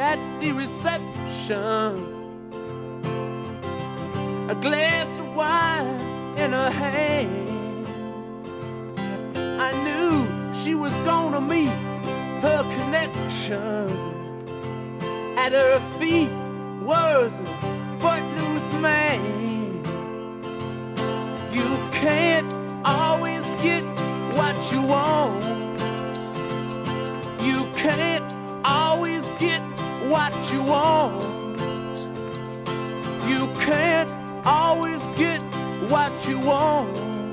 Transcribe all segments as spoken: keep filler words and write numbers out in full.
at the reception, a glass of wine in her hand. I knew she was gonna meet her connection. At her feet was a footloose man. You can't always get what you want. You can't always get what you want. You can't always get what you want.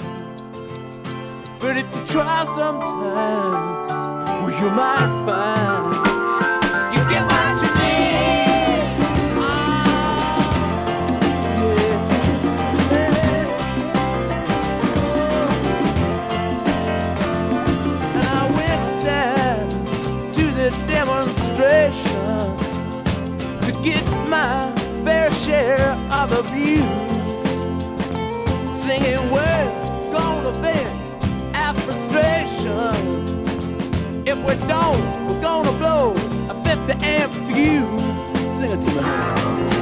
But if you try sometimes, well, you might find you get what you need. Oh, yeah. And I went down to the demonstration to get my fair share of abuse, singing we're gonna vent our frustration. If we don't, we're gonna blow a fifty amp fuse. Sing it to me.